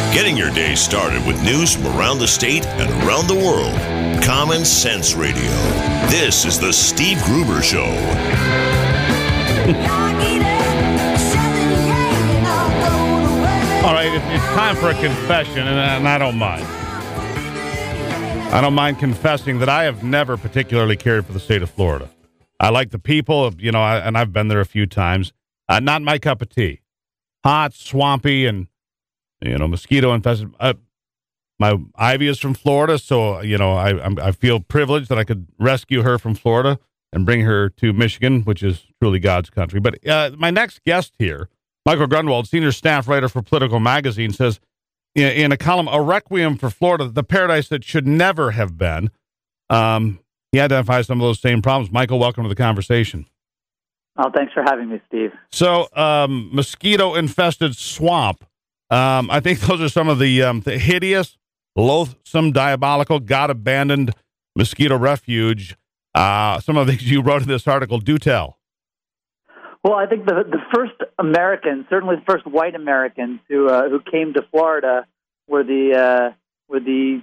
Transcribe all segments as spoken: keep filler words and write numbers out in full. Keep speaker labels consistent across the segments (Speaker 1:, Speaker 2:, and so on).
Speaker 1: Getting your day started with news from around the state and around the world. Common Sense Radio. This is the Steve Gruber Show.
Speaker 2: All right, it's time for a confession, and I don't mind. I don't mind confessing that I have never particularly cared for the state of Florida. I like the people, you know, and I've been there a few times. Uh, not my cup of tea. Hot, swampy, and, you know, mosquito infested. Uh, my Ivy is from Florida, so, you know, I I'm, I feel privileged that I could rescue her from Florida and bring her to Michigan, which is truly God's country. But uh, my next guest here, Michael Grunwald, senior staff writer for Political Magazine, says in, in a column, A Requiem for Florida, the paradise that should never have been. Um, he identifies some of those same problems. Michael, welcome to the conversation.
Speaker 3: Oh, thanks for having me, Steve.
Speaker 2: So, um, mosquito-infested swamp. Um, I think those are some of the, um, the hideous, loathsome, diabolical, God-abandoned mosquito refuge. Uh, some of the things you wrote in this article. Do tell.
Speaker 3: Well, I think the the first Americans, certainly the first white Americans who uh, who came to Florida, were the uh, were the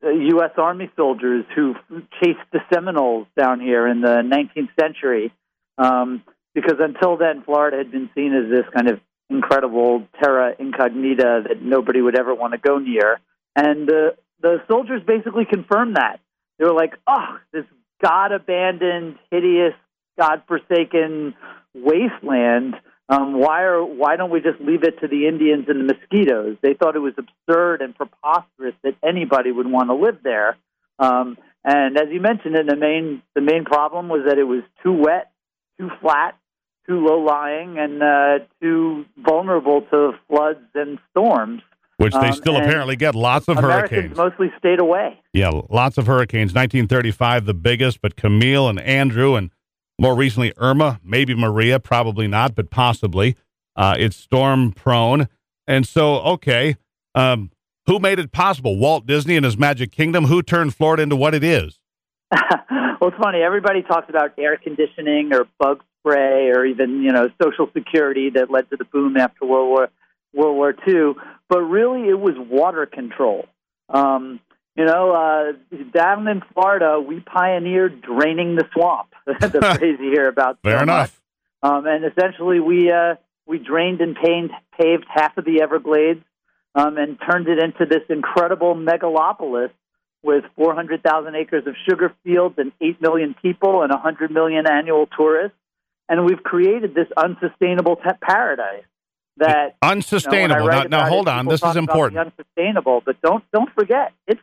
Speaker 3: U S Army soldiers who chased the Seminoles down here in the nineteenth century. Um, because until then, Florida had been seen as this kind of incredible terra incognita that nobody would ever want to go near. And uh, the soldiers basically confirmed that. They were like, oh, this God-abandoned, hideous, God-forsaken wasteland, um, why are why don't we just leave it to the Indians and the mosquitoes? They thought it was absurd and preposterous that anybody would want to live there. Um, and as you mentioned, the main the main problem was that it was too wet, too flat, too low-lying, and uh, too vulnerable to floods and storms.
Speaker 2: Which they
Speaker 3: um,
Speaker 2: still apparently get. Lots of
Speaker 3: Americans
Speaker 2: hurricanes.
Speaker 3: Mostly stayed away.
Speaker 2: Yeah, lots of hurricanes. nineteen thirty-five, the biggest, but Camille and Andrew, and more recently Irma, maybe Maria, probably not, but possibly. Uh, it's storm-prone. And so, okay, um, who made it possible? Walt Disney and his Magic Kingdom? Who turned Florida into what it is?
Speaker 3: Well, it's funny. Everybody talks about air conditioning or bug spray or even, you know, Social Security that led to the boom after World War World War Two. But really, it was water control. Um, you know, uh, down in Florida, we pioneered draining the swamp. That's phrase you hear about.
Speaker 2: Fair
Speaker 3: so
Speaker 2: enough.
Speaker 3: Um, and essentially, we uh, we drained and paved, paved half of the Everglades um, and turned it into this incredible megalopolis with four hundred thousand acres of sugar fields and eight million people and one hundred million annual tourists. And we've created this unsustainable te- paradise. That
Speaker 2: unsustainable.
Speaker 3: You know,
Speaker 2: now, now hold
Speaker 3: it,
Speaker 2: on. This is important.
Speaker 3: Unsustainable, but don't don't forget, it's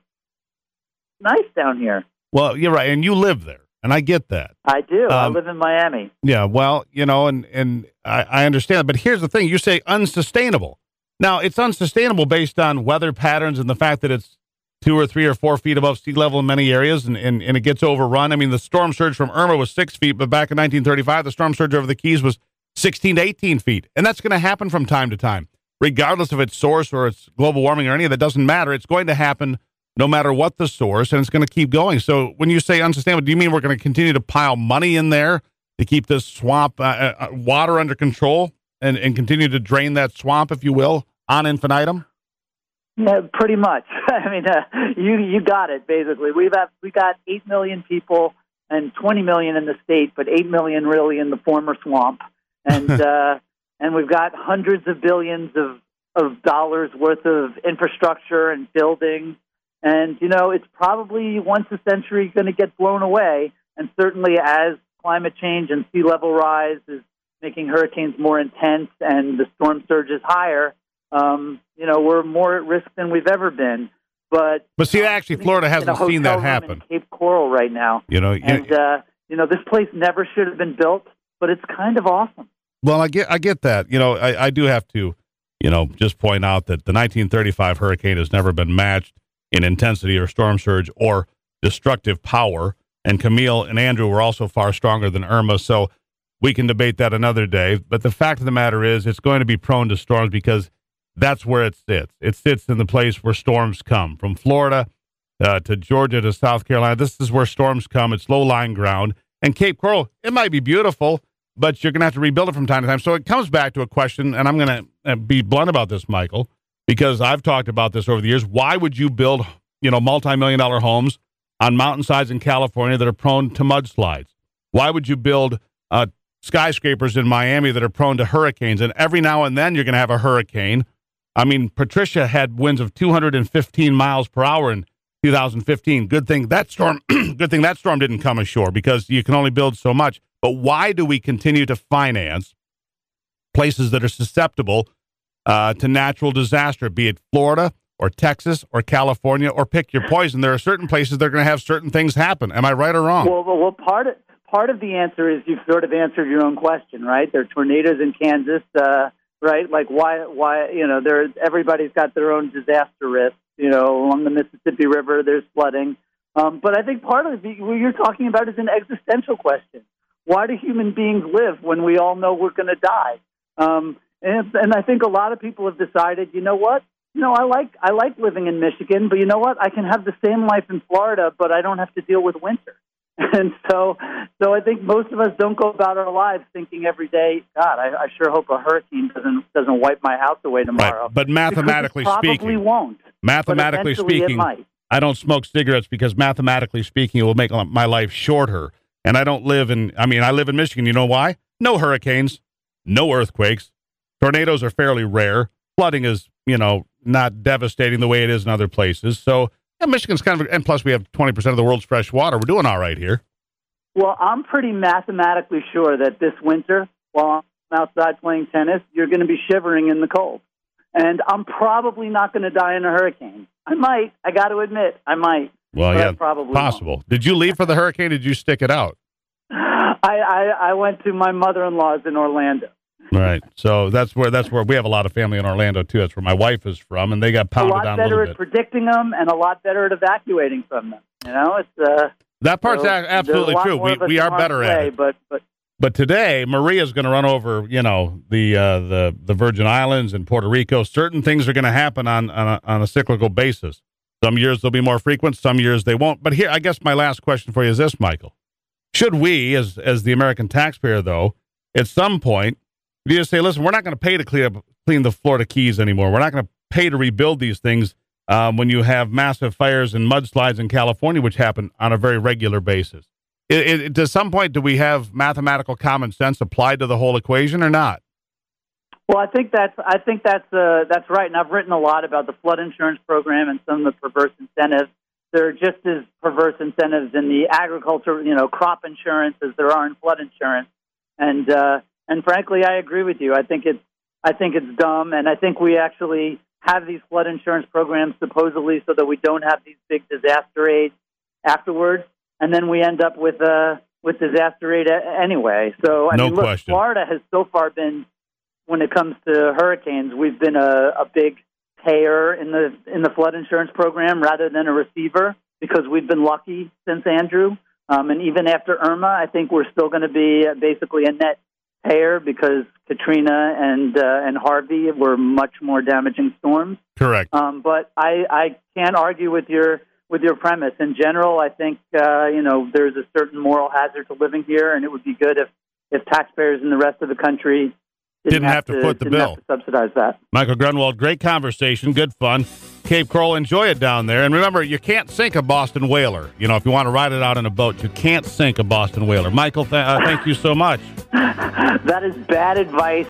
Speaker 3: nice down here.
Speaker 2: Well, you're right, and you live there, and I get that.
Speaker 3: I do. Um, I live in Miami.
Speaker 2: Yeah, well, you know, and and I, I understand, but here's the thing: you say unsustainable. Now, it's unsustainable based on weather patterns and the fact that it's two or three or four feet above sea level in many areas, and, and, and it gets overrun. I mean, the storm surge from Irma was six feet, but back in nineteen thirty-five, the storm surge over the Keys was sixteen to eighteen feet. And that's going to happen from time to time, regardless of its source or its global warming or any of that. Doesn't matter. It's going to happen no matter what the source, and it's going to keep going. So when you say unsustainable, do you mean we're going to continue to pile money in there to keep this swamp, uh, uh, water under control and, and continue to drain that swamp, if you will, on infinitum?
Speaker 3: Yeah, pretty much. I mean, uh, you you got it, basically. We've got, we got eight million people and twenty million in the state, but eight million really in the former swamp. And uh, and we've got hundreds of billions of, of dollars worth of infrastructure and buildings. And, you know, it's probably once a century going to get blown away. And certainly as climate change and sea level rise is making hurricanes more intense and the storm surge is higher, um, you know, we're more at risk than we've ever been. But
Speaker 2: but see, actually, Florida hasn't seen that happen.
Speaker 3: In Cape Coral right now.
Speaker 2: You know,
Speaker 3: and, uh, you know, this place never should have been built, but it's kind of awesome.
Speaker 2: Well, I get I get that. You know, I, I do have to, you know, just point out that the nineteen thirty-five hurricane has never been matched in intensity or storm surge or destructive power. And Camille and Andrew were also far stronger than Irma. So we can debate that another day. But the fact of the matter is it's going to be prone to storms because that's where it sits. It sits in the place where storms come. From Florida uh, to Georgia to South Carolina, this is where storms come. It's low-lying ground. And Cape Coral, it might be beautiful, but you're going to have to rebuild it from time to time. So it comes back to a question, and I'm going to be blunt about this, Michael. Because I've talked about this over the years. Why would you build, you know, multi-million dollar homes on mountainsides in California that are prone to mudslides? Why would you build uh, skyscrapers in Miami that are prone to hurricanes? And every now and then you're going to have a hurricane. I mean, Patricia had winds of two hundred fifteen miles per hour in two thousand fifteen. Good thing that storm, good thing that storm didn't come ashore, because you can only build so much. But why do we continue to finance places that are susceptible uh, to natural disaster, be it Florida or Texas or California, or pick your poison? There are certain places that are going to have certain things happen. Am I right or wrong?
Speaker 3: Well, well, well part of part of the answer is you've sort of answered your own question, right? There are tornadoes in Kansas, uh, right? Like why? Why? You know, there everybody's got their own disaster risk. You know, along the Mississippi River, there's flooding. Um, but I think part of the, what you're talking about is an existential question. Why do human beings live when we all know we're going to die? Um, and, and I think a lot of people have decided, you know what? You know, I like I like living in Michigan, but you know what? I can have the same life in Florida, but I don't have to deal with winter. And so, so I think most of us don't go about our lives thinking every day, God, I, I sure hope a hurricane doesn't doesn't wipe my house away tomorrow.
Speaker 2: Right. But mathematically
Speaker 3: because it probably
Speaker 2: speaking,
Speaker 3: won't.
Speaker 2: Mathematically speaking, I don't smoke cigarettes because mathematically speaking, it will make my life shorter. And I don't live in, I mean, I live in Michigan. You know why? No hurricanes, no earthquakes. Tornadoes are fairly rare. Flooding is, you know, not devastating the way it is in other places. So yeah, Michigan's kind of, and plus we have twenty percent of the world's fresh water. We're doing all right here.
Speaker 3: Well, I'm pretty mathematically sure that this winter, while I'm outside playing tennis, you're going to be shivering in the cold. And I'm probably not going to die in a hurricane. I might. I got to admit, I might.
Speaker 2: Well,
Speaker 3: but
Speaker 2: yeah,
Speaker 3: I probably
Speaker 2: possible.
Speaker 3: Won't.
Speaker 2: Did you leave for the hurricane? Or did you stick it out?
Speaker 3: I, I, I went to my mother-in-law's in Orlando.
Speaker 2: Right. So that's where that's where we have a lot of family in Orlando too. That's where my wife is from, and they got pounded
Speaker 3: down a
Speaker 2: lot
Speaker 3: better
Speaker 2: a
Speaker 3: at
Speaker 2: bit.
Speaker 3: predicting them, and a lot better at evacuating from them. You know, it's uh,
Speaker 2: that part's
Speaker 3: so
Speaker 2: absolutely true. We we are better at
Speaker 3: way,
Speaker 2: it.
Speaker 3: But but
Speaker 2: but today, Maria's going to run over, you know, the uh, the the Virgin Islands and Puerto Rico. Certain things are going to happen on on a, on a cyclical basis. Some years they'll be more frequent. Some years they won't. But here, I guess my last question for you is this, Michael: should we, as as the American taxpayer, though, at some point, you just say, listen, we're not going to pay to clean up, clean the Florida Keys anymore. We're not going to pay to rebuild these things um, when you have massive fires and mudslides in California, which happen on a very regular basis. It, it, to some point, do we have mathematical common sense applied to the whole equation or not?
Speaker 3: Well, I think that's I think that's uh, that's right, and I've written a lot about the flood insurance program and some of the perverse incentives. There are just as perverse incentives in the agriculture, you know, crop insurance as there are in flood insurance, and. Uh, And frankly, I agree with you. I think it's I think it's dumb, and I think we actually have these flood insurance programs supposedly so that we don't have these big disaster aid afterwards, and then we end up with uh, with disaster aid anyway. So I
Speaker 2: no
Speaker 3: mean, look,
Speaker 2: question.
Speaker 3: Florida has so far been, when it comes to hurricanes, we've been a, a big payer in the in the flood insurance program rather than a receiver because we've been lucky since Andrew, um, and even after Irma, I think we're still going to be basically a net payer because Katrina and uh, and Harvey were much more damaging storms.
Speaker 2: Correct.
Speaker 3: Um, but I, I can't argue with your with your premise. In general, I think uh, you know there's a certain moral hazard to living here, and it would be good if, if taxpayers in the rest of the country didn't,
Speaker 2: didn't have, have to, to foot the
Speaker 3: didn't
Speaker 2: bill.
Speaker 3: Have to subsidize that.
Speaker 2: Michael Grunwald, great conversation, good fun. Cape Coral, enjoy it down there. And remember, you can't sink a Boston whaler. You know, if you want to ride it out in a boat, you can't sink a Boston whaler. Michael, th- uh, thank you so much.
Speaker 3: That is bad advice.